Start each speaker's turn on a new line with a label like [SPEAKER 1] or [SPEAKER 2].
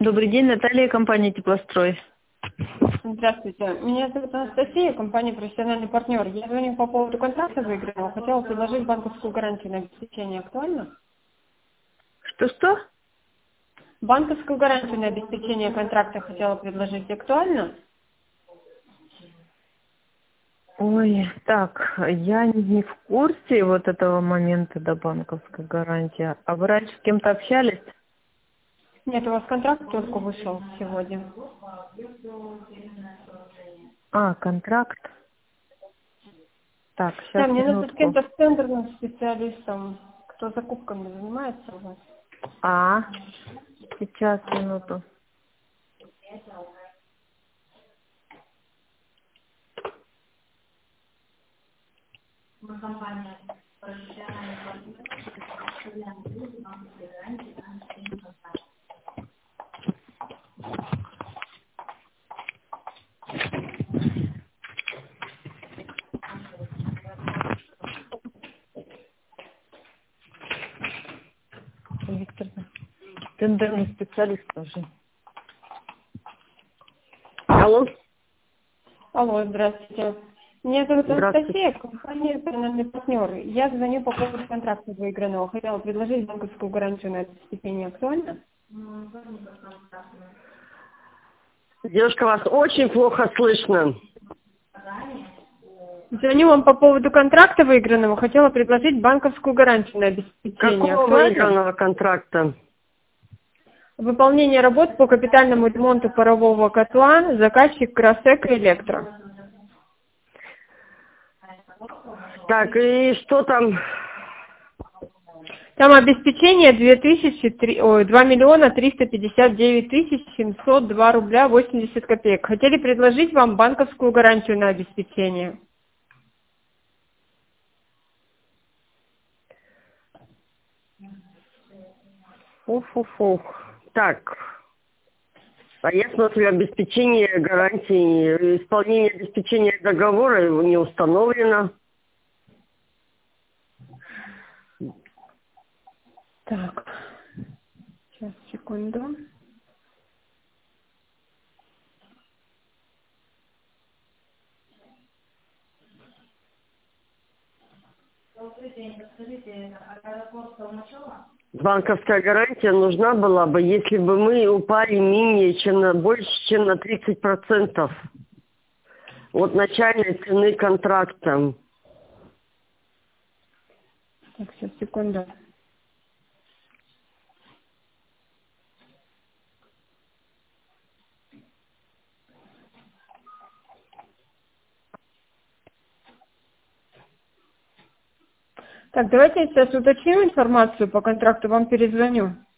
[SPEAKER 1] Добрый день, Наталья, компания «Теплострой».
[SPEAKER 2] Здравствуйте. Меня зовут Анастасия, компания «Профессиональный партнер». Я звоню по поводу контракта выигранного. Хотела предложить банковскую гарантию на обеспечение. Актуально?
[SPEAKER 1] Что-что?
[SPEAKER 2] Банковскую гарантию на обеспечение контракта хотела предложить. Актуально?
[SPEAKER 1] Ой, так, я не в курсе вот этого момента до банковской гарантии. А вы раньше с кем-то общались?
[SPEAKER 2] Нет, у вас контракт только вышел сегодня.
[SPEAKER 1] А, контракт. Так,
[SPEAKER 2] Да,
[SPEAKER 1] сейчас,
[SPEAKER 2] мне нужно с
[SPEAKER 1] минутку.
[SPEAKER 2] кем-то с тендерным специалистом, кто закупками занимается у вас.
[SPEAKER 1] А, сейчас, минуту. Виктор, тендерный специалист тоже. Алло.
[SPEAKER 2] Алло, здравствуйте. Меня зовут
[SPEAKER 1] Здравствуйте.
[SPEAKER 2] Анастасия, компания «Профессиональный партнер». Я звоню по поводу контракта выигранного. Хотела предложить банковскую гарантию на обеспечение. Актуально?
[SPEAKER 3] Девушка, вас очень плохо слышно.
[SPEAKER 2] Звоню вам по поводу контракта выигранного. Хотела предложить банковскую гарантию на обеспечение.
[SPEAKER 3] Какого
[SPEAKER 2] Актуально?
[SPEAKER 3] выигранного контракта?
[SPEAKER 2] Выполнение работ по капитальному ремонту парового котла. Заказчик «Красэк Электро».
[SPEAKER 3] Так, и что там?
[SPEAKER 2] Там обеспечение 2 миллиона 359 тысяч 702 рубля 80 копеек. Хотели предложить вам банковскую гарантию на обеспечение.
[SPEAKER 3] Фу-фу-фу. Так, а я смотрю, обеспечение гарантии, исполнение обеспечения договора его не установлено.
[SPEAKER 2] Так, сейчас, секунду.
[SPEAKER 3] Банковская гарантия нужна была бы, если бы мы упали менее, чем больше, чем на 30% от начальной цены контракта.
[SPEAKER 2] Так, сейчас, секунду. Так, давайте я сейчас уточню информацию по контракту, вам перезвоню.